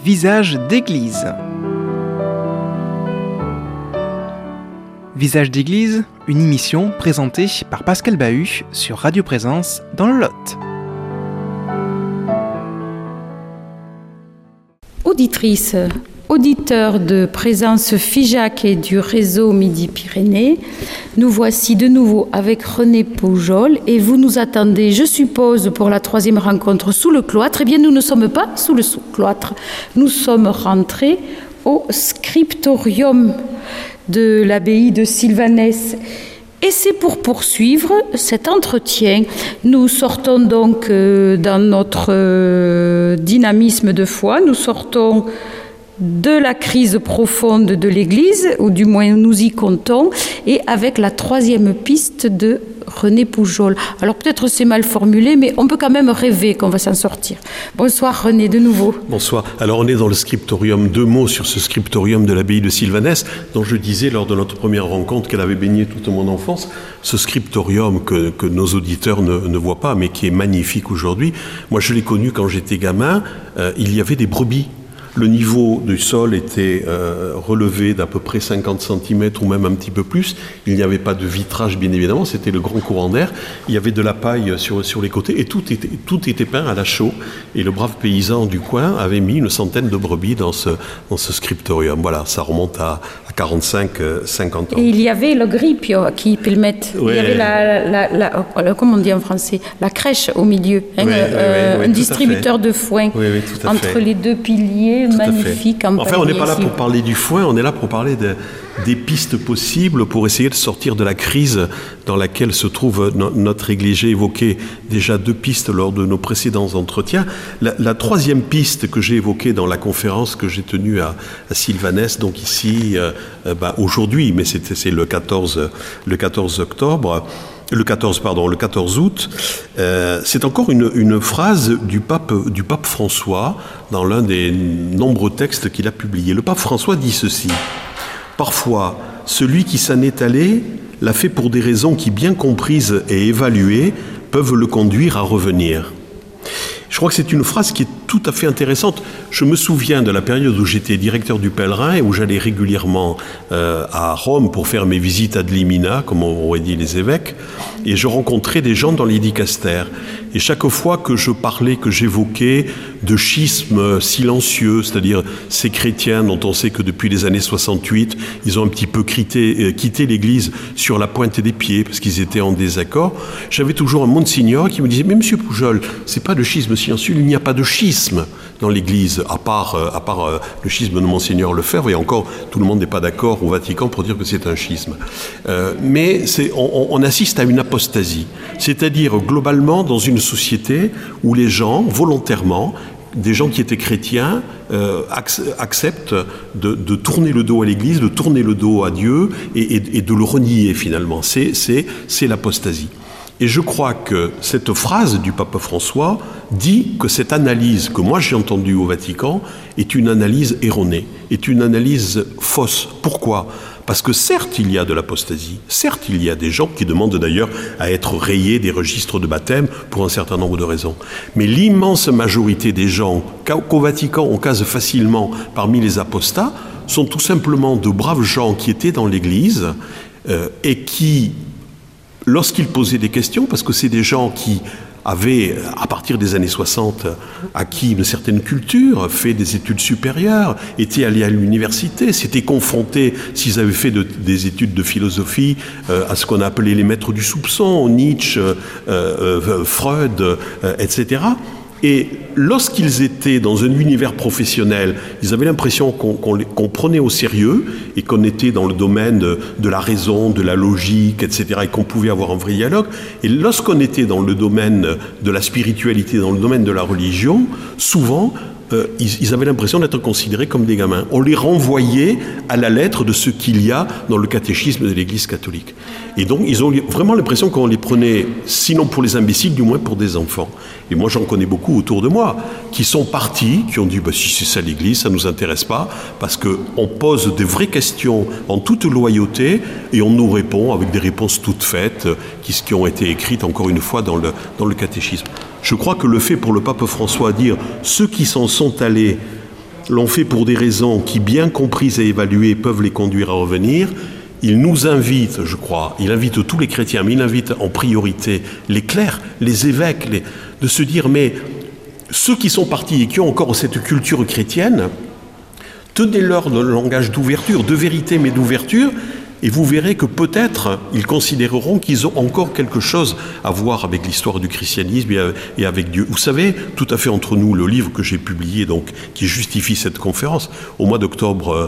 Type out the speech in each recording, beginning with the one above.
Visage d'église. Visage d'église, une émission présentée par Pascal Bahut sur Radio Présence dans le Lot. Auditrices, auditeurs de Présence FIJAC et du réseau Midi-Pyrénées, nous voici de nouveau avec René Poujol et vous nous attendez, je suppose, pour la troisième rencontre sous le cloître. Eh bien, nous ne sommes pas sous le cloître, nous sommes rentrés au scriptorium de l'abbaye de Sylvanès. Et c'est pour poursuivre cet entretien. Nous sortons donc dans notre dynamisme de foi, nous sortons de la crise profonde de l'Église, ou du moins nous y comptons, et avec la troisième piste de René Poujol. Alors peut-être c'est mal formulé, mais on peut quand même rêver qu'on va s'en sortir. Bonsoir René, de nouveau. Bonsoir. Alors on est dans le scriptorium. Deux mots sur ce scriptorium de l'abbaye de Sylvanès, dont je disais lors de notre première rencontre qu'elle avait baigné toute mon enfance. Ce scriptorium que nos auditeurs ne voient pas, mais qui est magnifique aujourd'hui. Moi je l'ai connu quand j'étais gamin. Il y avait des brebis. Le niveau du sol était relevé d'à peu près 50 cm ou même un petit peu plus. Il n'y avait pas de vitrage, bien évidemment, c'était le grand courant d'air. Il y avait de la paille sur les côtés et tout était peint à la chaux. Et le brave paysan du coin avait mis une centaine de brebis dans ce scriptorium. Voilà, ça remonte à 45-50 ans. Et il y avait le gripio qui permettent. Ouais. Il y avait comment on dit en français, la crèche au milieu, un distributeur de foin entre les deux piliers. Magnifique. Enfin, on n'est pas là pour parler du foin, on est là pour parler des pistes possibles pour essayer de sortir de la crise dans laquelle se trouve notre Église. J'ai évoqué déjà deux pistes lors de nos précédents entretiens. La troisième piste que j'ai évoquée dans la conférence que j'ai tenue à Sylvanès, donc ici, aujourd'hui, mais c'est le 14 octobre. Le 14 août, c'est encore une phrase du pape François dans l'un des nombreux textes qu'il a publiés. Le pape François dit ceci: « Parfois, celui qui s'en est allé l'a fait pour des raisons qui, bien comprises et évaluées, peuvent le conduire à revenir. » Je crois que c'est une phrase qui est tout à fait intéressante. Je me souviens de la période où j'étais directeur du Pèlerin et où j'allais régulièrement à Rome pour faire mes visites ad limina, comme auraient dit les évêques, et je rencontrais des gens dans les dicastères. Et chaque fois que je parlais, que j'évoquais de schisme silencieux, c'est-à-dire ces chrétiens dont on sait que depuis les années 68, ils ont un petit peu quitté l'Église sur la pointe des pieds parce qu'ils étaient en désaccord, j'avais toujours un monsignor qui me disait « Mais monsieur Poujol, c'est pas de schisme silencieux, il n'y a pas de schisme dans l'Église, à part le schisme de Monseigneur Lefebvre, et encore, tout le monde n'est pas d'accord au Vatican pour dire que c'est un schisme. Mais on assiste à une apostasie, c'est-à-dire globalement dans une société où les gens, volontairement, des gens qui étaient chrétiens, acceptent de tourner le dos à l'Église, de tourner le dos à Dieu et de le renier finalement. C'est l'apostasie. Et je crois que cette phrase du pape François dit que cette analyse que moi j'ai entendue au Vatican est une analyse erronée, est une analyse fausse. Pourquoi ? Parce que certes il y a de l'apostasie, certes il y a des gens qui demandent d'ailleurs à être rayés des registres de baptême pour un certain nombre de raisons. Mais l'immense majorité des gens qu'au Vatican on case facilement parmi les apostats sont tout simplement de braves gens qui étaient dans l'Église et qui, lorsqu'ils posaient des questions, parce que c'est des gens qui avaient, à partir des années 60, acquis une certaine culture, fait des études supérieures, étaient allés à l'université, s'étaient confrontés, s'ils avaient fait des études de philosophie, à ce qu'on appelait les maîtres du soupçon, Nietzsche, Freud, etc. Et lorsqu'ils étaient dans un univers professionnel, ils avaient l'impression qu'on prenait au sérieux et qu'on était dans le domaine de la raison, de la logique, etc. et qu'on pouvait avoir un vrai dialogue. Et lorsqu'on était dans le domaine de la spiritualité, dans le domaine de la religion, souvent, ils avaient l'impression d'être considérés comme des gamins. On les renvoyait à la lettre de ce qu'il y a dans le catéchisme de l'Église catholique. Et donc, ils ont vraiment l'impression qu'on les prenait, sinon pour les imbéciles, du moins pour des enfants. Et moi, j'en connais beaucoup autour de moi, qui sont partis, qui ont dit si c'est ça l'Église, ça ne nous intéresse pas, parce qu'on pose des vraies questions en toute loyauté, et on nous répond avec des réponses toutes faites, qui ont été écrites, encore une fois, dans le catéchisme. Je crois que le fait pour le pape François de dire « ceux qui s'en sont allés l'ont fait pour des raisons qui, bien comprises et évaluées, peuvent les conduire à revenir. Il nous invite, je crois, il invite tous les chrétiens, mais il invite en priorité les clercs, les évêques, de se dire, mais ceux qui sont partis et qui ont encore cette culture chrétienne, tenez-leur le langage d'ouverture, de vérité, mais d'ouverture, et vous verrez que peut-être ils considéreront qu'ils ont encore quelque chose à voir avec l'histoire du christianisme et avec Dieu. Vous savez, tout à fait entre nous, le livre que j'ai publié, donc, qui justifie cette conférence, au mois d'octobre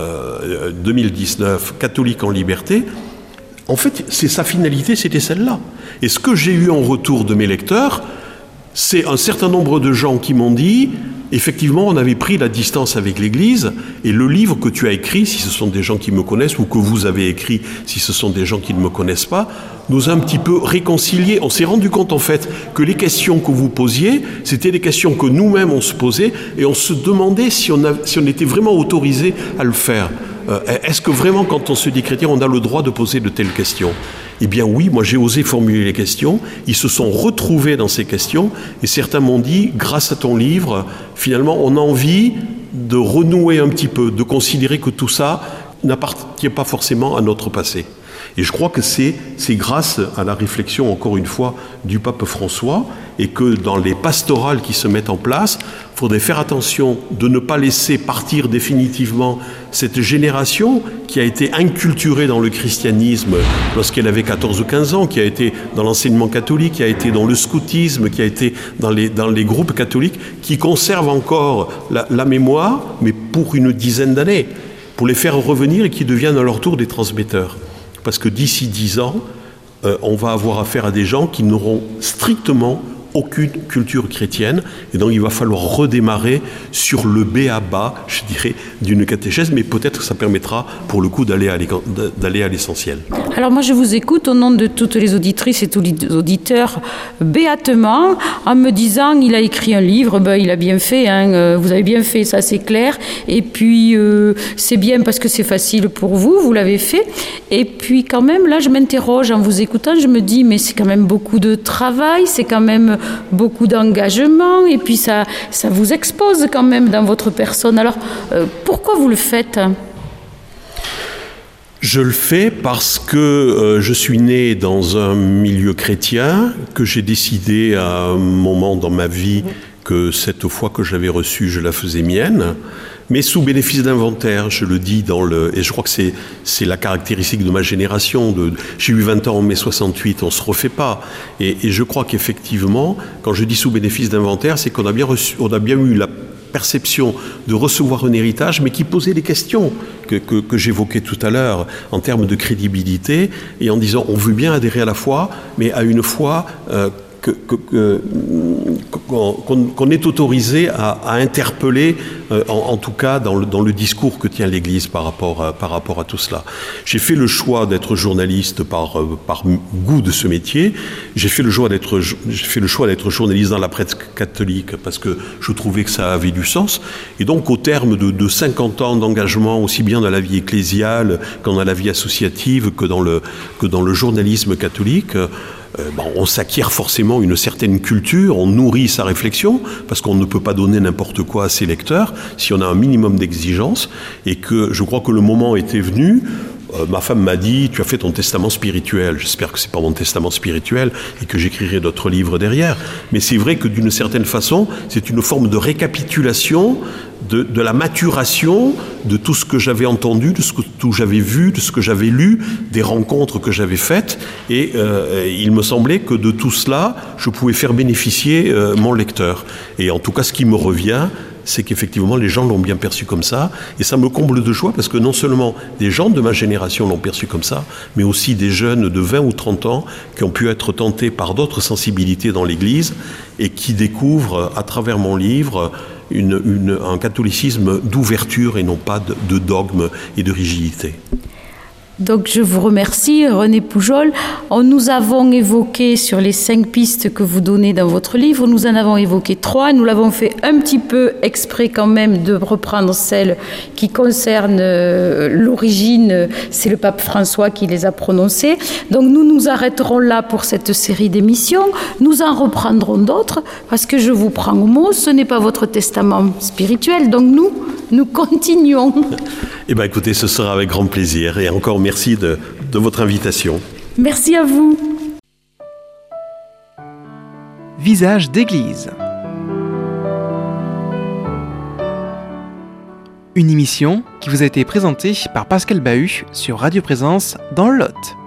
2019, Catholique en liberté, en fait, c'est sa finalité, c'était celle-là. Et ce que j'ai eu en retour de mes lecteurs, c'est un certain nombre de gens qui m'ont dit, effectivement, on avait pris la distance avec l'Église, et le livre que tu as écrit, si ce sont des gens qui me connaissent, ou que vous avez écrit, si ce sont des gens qui ne me connaissent pas, nous a un petit peu réconciliés. On s'est rendu compte, en fait, que les questions que vous posiez, c'était des questions que nous-mêmes on se posait, et on se demandait si on était vraiment autorisé à le faire. Est-ce que vraiment, quand on se dit chrétien, on a le droit de poser de telles questions ? Eh bien oui, moi j'ai osé formuler les questions, ils se sont retrouvés dans ces questions, et certains m'ont dit, grâce à ton livre, finalement on a envie de renouer un petit peu, de considérer que tout ça n'appartient pas forcément à notre passé. Et je crois que c'est grâce à la réflexion, encore une fois, du pape François, et que dans les pastorales qui se mettent en place, il faudrait faire attention de ne pas laisser partir définitivement cette génération qui a été inculturée dans le christianisme lorsqu'elle avait 14 ou 15 ans, qui a été dans l'enseignement catholique, qui a été dans le scoutisme, qui a été dans les groupes catholiques, qui conservent encore la mémoire, mais pour une dizaine d'années, pour les faire revenir et qui deviennent à leur tour des transmetteurs. Parce que d'ici 10 ans, on va avoir affaire à des gens qui n'auront strictement aucune culture chrétienne, et donc il va falloir redémarrer sur le b.a.-ba, je dirais, d'une catéchèse, mais peut-être que ça permettra, pour le coup, d'aller à l'essentiel. Alors moi, je vous écoute au nom de toutes les auditrices et tous les auditeurs béatement, en me disant, il a écrit un livre, il a bien fait, hein, vous avez bien fait, ça c'est clair, et puis c'est bien parce que c'est facile pour vous, vous l'avez fait, et puis quand même, là, je m'interroge en vous écoutant, je me dis, mais c'est quand même beaucoup de travail, c'est quand même beaucoup d'engagement, et puis ça vous expose quand même dans votre personne. Alors, pourquoi vous le faites ? Je le fais parce que je suis né dans un milieu chrétien, que j'ai décidé à un moment dans ma vie que cette foi que j'avais reçue, je la faisais mienne, mais sous bénéfice d'inventaire, je le dis et je crois que c'est la caractéristique de ma génération. J'ai eu 20 ans en mai 68, on se refait pas. Et je crois qu'effectivement, quand je dis sous bénéfice d'inventaire, c'est qu'on a bien eu la perception de recevoir un héritage, mais qui posait des questions que j'évoquais tout à l'heure en termes de crédibilité, et en disant on veut bien adhérer à la foi, mais à une foi qu'on est autorisé à interpeller, en tout cas dans le discours que tient l'Église par rapport à tout cela. J'ai fait le choix d'être journaliste par goût de ce métier. J'ai fait le choix d'être journaliste dans la presse catholique parce que je trouvais que ça avait du sens. Et donc, au terme de 50 ans d'engagement, aussi bien dans la vie ecclésiale qu'en dans la vie associative, que dans le journalisme catholique, on s'acquiert forcément une certaine culture, on nourrit sa réflexion, parce qu'on ne peut pas donner n'importe quoi à ses lecteurs, si on a un minimum d'exigence, et que je crois que le moment était venu. Ma femme m'a dit, tu as fait ton testament spirituel. J'espère que c'est pas mon testament spirituel et que j'écrirai d'autres livres derrière. Mais c'est vrai que d'une certaine façon, c'est une forme de récapitulation de la maturation de tout ce que j'avais entendu, de ce que j'avais vu, de ce que j'avais lu, des rencontres que j'avais faites. Et il me semblait que de tout cela, je pouvais faire bénéficier mon lecteur. Et en tout cas, ce qui me revient, c'est qu'effectivement, les gens l'ont bien perçu comme ça. Et ça me comble de joie parce que non seulement des gens de ma génération l'ont perçu comme ça, mais aussi des jeunes de 20 ou 30 ans qui ont pu être tentés par d'autres sensibilités dans l'Église et qui découvrent à travers mon livre un catholicisme d'ouverture et non pas de dogme et de rigidité. Donc je vous remercie, René Poujol. Nous avons évoqué sur les 5 pistes que vous donnez dans votre livre, nous en avons évoqué 3. Nous l'avons fait un petit peu exprès quand même de reprendre celles qui concernent l'origine. C'est le pape François qui les a prononcées. Donc nous nous arrêterons là pour cette série d'émissions. Nous en reprendrons d'autres parce que je vous prends au mot. Ce n'est pas votre testament spirituel. Donc nous, nous continuons. Eh bien, écoutez, ce sera avec grand plaisir. Et encore merci de votre invitation. Merci à vous. Visage d'église. Une émission qui vous a été présentée par Pascal Bahut sur Radio Présence dans le Lot.